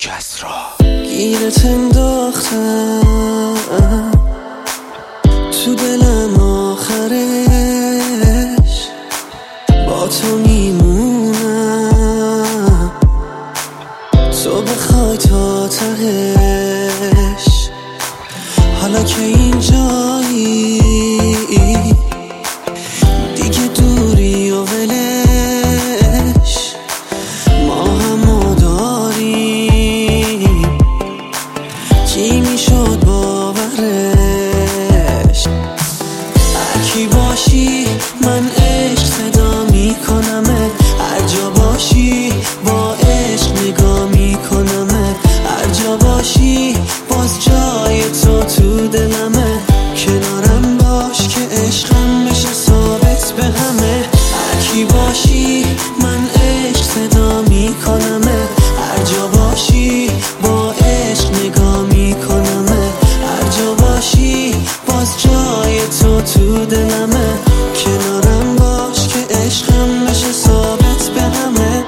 کسرا گیرت انداختم تو دلم آخرش با تو میمونم تو بخوای تا تهش حالا که اینجایی دیگه دوری و ولش ما همو داریم کی میشد باورش هرکی باشی من عشق صدا میکنمت هر جا باشی با عشق نگاه میکنمت هر جا باشی باز جای تو دلمه کنارم باش که عشقم بشه ثابت به همه هرکی باشی من عشق صدا میکنمت هر جا باشی با عشق نگاه میکنمت هر جا باشی باز جای تو دلمه کنارم باش که عشقم بشه ثابت به همه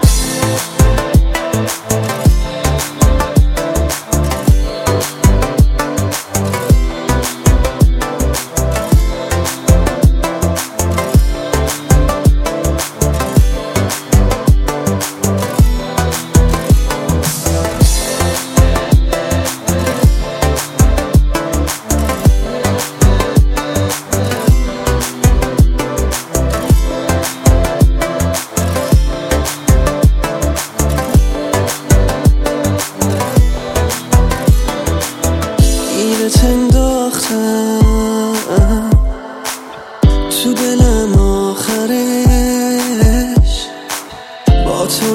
گیرت انداختم تو دلم آخرش با تو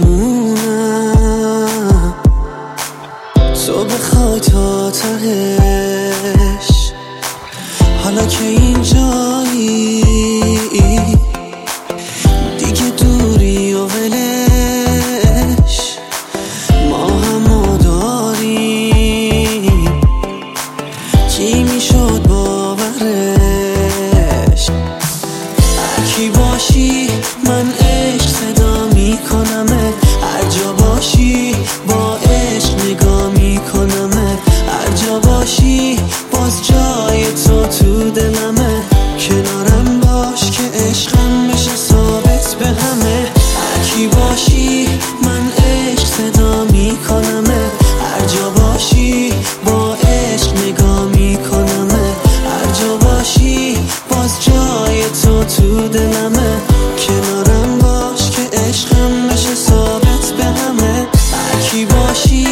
میمونم تو بخوای تا تهش حالا که اینجایی دیگه دوری و ولش ما همو داریم کی میشد باورش هرکی باشی من عشق صدا میکنمت هر جا باشی با عشق نگاه میکنمت هر جا باشی باز جای تو دلمه کنارم باش که عشقم بشه ثابت به همه هرکی باشی من عشق صدا میکنمت هر جا باشی با عشق نگاه میکنمت هر جا باشی باز جای تو دلمه کنارم باش که عشقم بشه ثابت به همه هرکی باشی